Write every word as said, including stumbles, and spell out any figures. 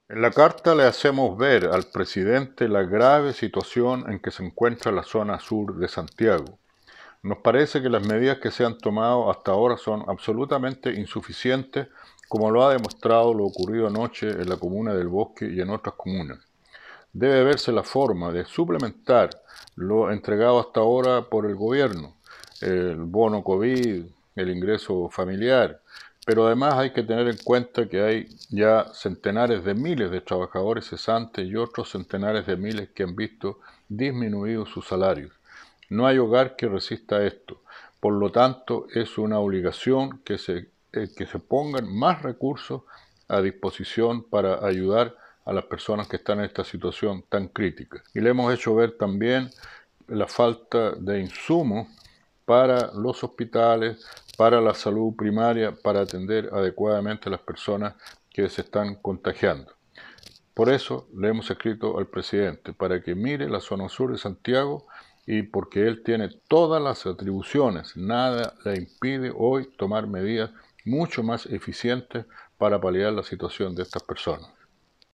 En la carta le hacemos ver al presidente la grave situación en que se encuentra la zona sur de Santiago. Nos parece que las medidas que se han tomado hasta ahora son absolutamente insuficientes, como lo ha demostrado lo ocurrido anoche en la comuna del Bosque y en otras comunas. Debe verse la forma de suplementar lo entregado hasta ahora por el gobierno, el bono COVID, el ingreso familiar, pero además hay que tener en cuenta que hay ya centenares de miles de trabajadores cesantes y otros centenares de miles que han visto disminuidos sus salarios. No hay hogar que resista esto. Por lo tanto, es una obligación que se, eh, que se pongan más recursos a disposición para ayudar a las personas que están en esta situación tan crítica. Y le hemos hecho ver también la falta de insumos para los hospitales, para la salud primaria, para atender adecuadamente a las personas que se están contagiando. Por eso le hemos escrito al presidente, para que mire la zona sur de Santiago y porque él tiene todas las atribuciones, nada le impide hoy tomar medidas mucho más eficientes para paliar la situación de estas personas.